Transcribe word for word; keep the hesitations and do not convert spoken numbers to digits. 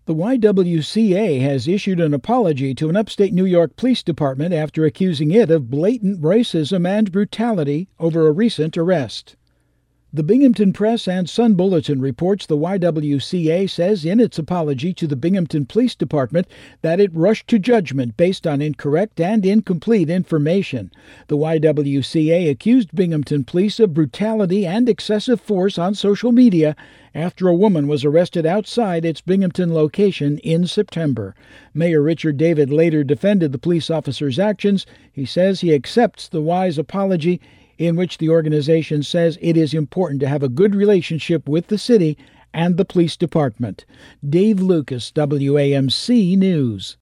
The Y W C A has issued an apology to an upstate New York police department after accusing it of blatant racism and brutality over a recent arrest. The Binghamton Press and Sun Bulletin reports the Y W C A says in its apology to the Binghamton Police Department that it rushed to judgment based on incorrect and incomplete information. The Y W C A accused Binghamton Police of brutality and excessive force on social media after a woman was arrested outside its Binghamton location in September. Mayor Richard David later defended the police officer's actions. He says he accepts the Y's apology, in which the organization says it is important to have a good relationship with the city and the police department. Dave Lucas, W A M C News.